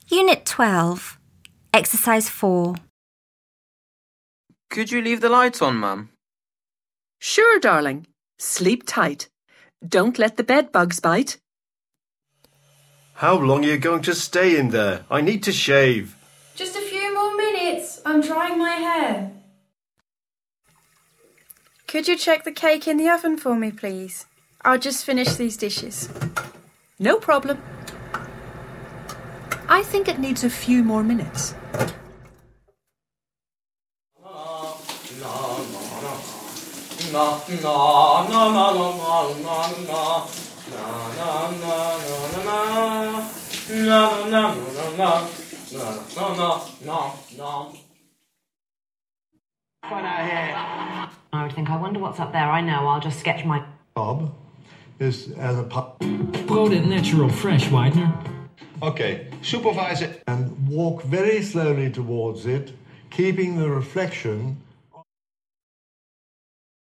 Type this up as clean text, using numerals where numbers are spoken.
Unit 12, Exercise 4. Could you leave the lights on, Mum? Sure, darling. Sleep tight. Don't let the bed bugs bite. How long are you going to stay in there? I need to shave. Just a few more minutes. I'm drying my hair. Could you check the cake in the oven for me, please? I'll just finish these dishes. No problem. I think it needs a few more minutes. I would think, I wonder what's up there. I know, I'll just sketch my... Job is as a Brood it natural fresh, Widener. Okay, supervise it and walk very slowly towards it, keeping the reflection